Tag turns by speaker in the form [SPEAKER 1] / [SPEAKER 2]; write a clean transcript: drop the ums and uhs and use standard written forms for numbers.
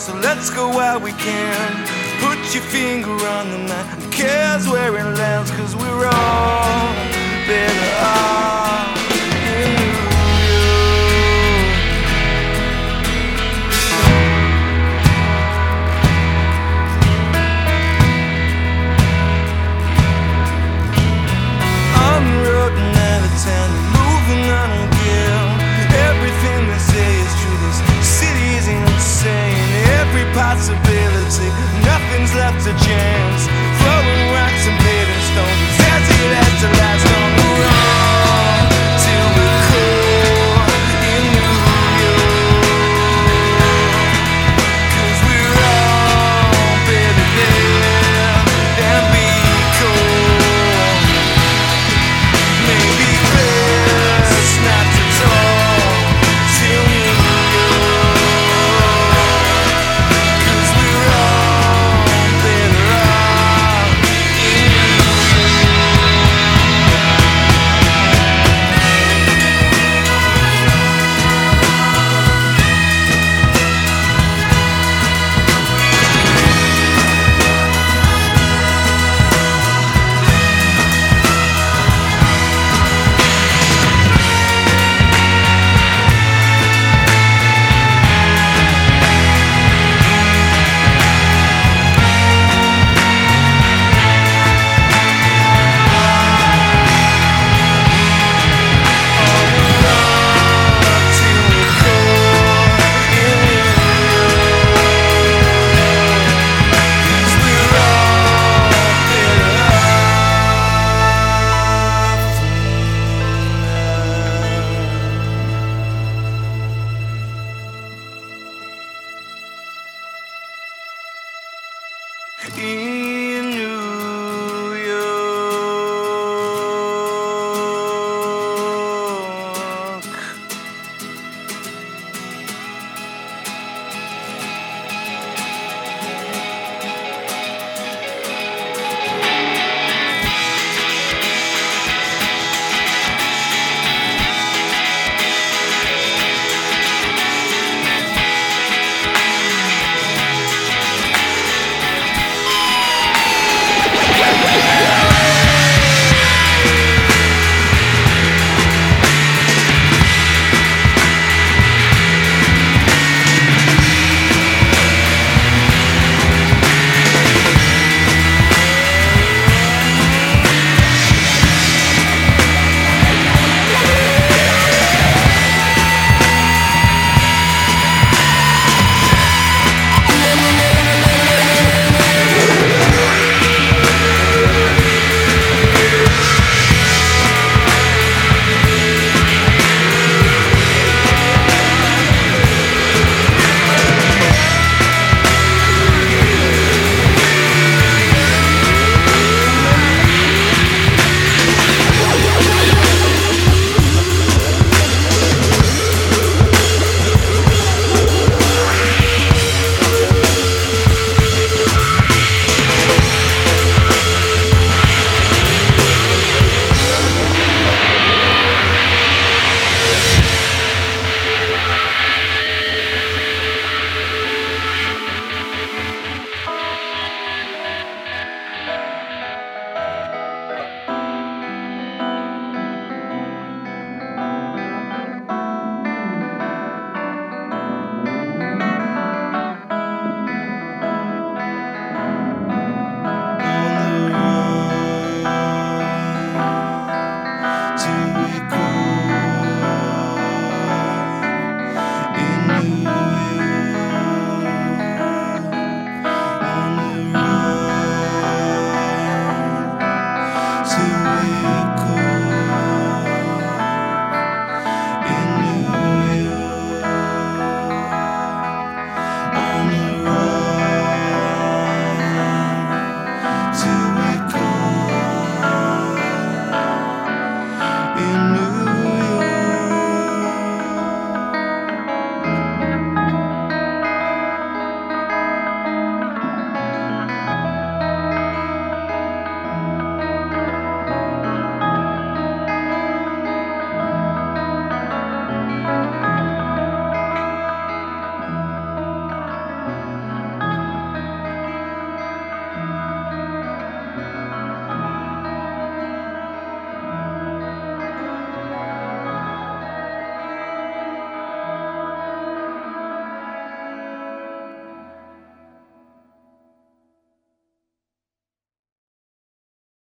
[SPEAKER 1] so let's go while we can. Put your finger on the map, who cares where it lands, 'cause we're all better off in New York. On the road and out of town, moving on again. Everything they say is true, this city's insane. Every possibility, nothing's left to chance. Throwing rocks and paving stones, as it has to last.